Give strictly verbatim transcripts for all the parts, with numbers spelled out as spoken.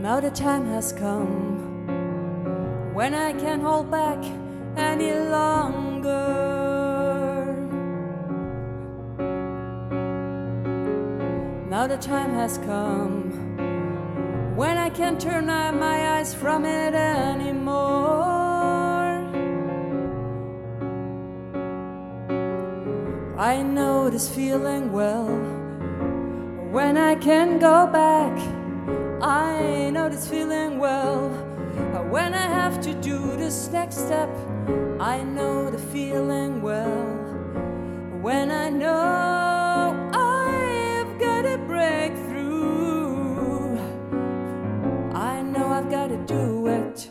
Now the time has come when I can't hold back any longer. Now the time has come when I can't turn my eyes from it anymore. I know this feeling well. When I can go back, I know this feeling well. When I have to do this next step, I know the feeling well. When I know I've got a breakthrough, I know I've got to do it.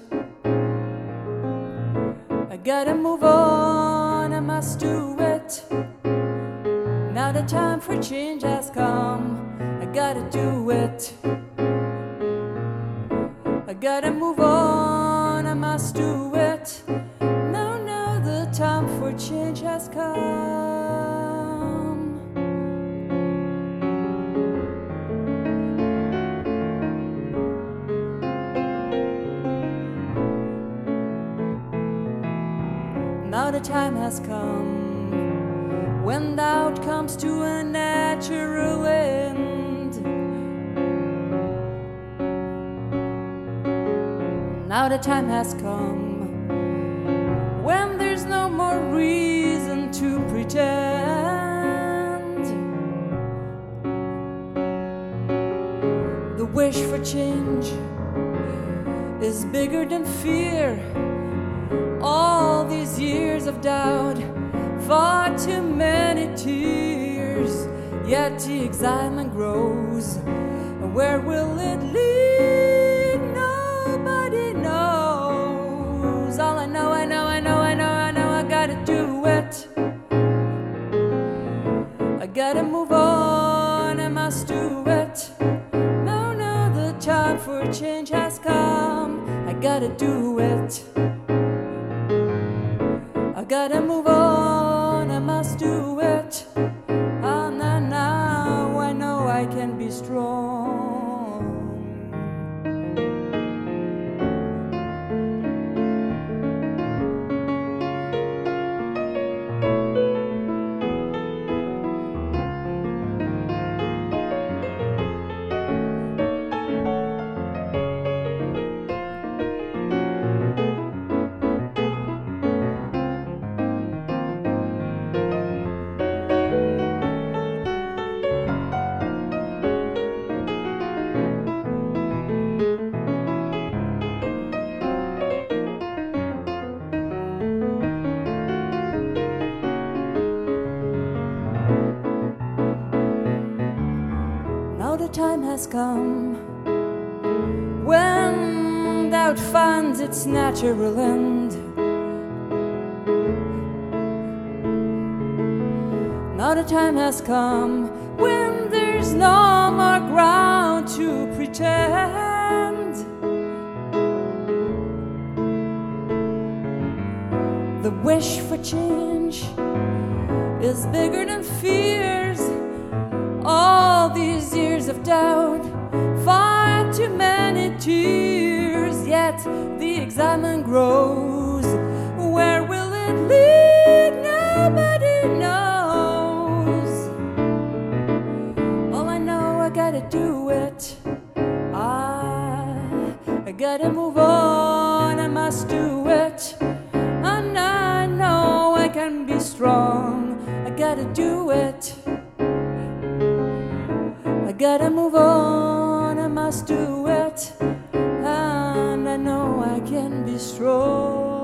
I gotta move on, I must do it. Now the time for change has come, I gotta do it. I gotta move on, I must do it. Now, now the time for change has come. Now the time has come when doubt comes to a natural end. Now the time has come when there's no more reason to pretend. The wish for change is bigger than fear. All these years of doubt, far too many tears, yet the excitement grows. Where will it lead? Nobody knows. All I know, I know, I know, I know, I know, I gotta do it. I gotta move on, I must do it. Now, now the time for change has come, I gotta do it. I gotta move on, I must do it. And then now I know I can be strong. The time has come when doubt finds its natural end. Now the time has come when there's no more ground to pretend. The wish for change is bigger than fears. All these years of doubt, far too many tears, yet the excitement grows. Where will it lead? Nobody knows. All I know, I gotta do it. I, I gotta move on, I must do it. And I know I can be strong, I gotta do it. I gotta move on, I must do it. And I know I can be strong.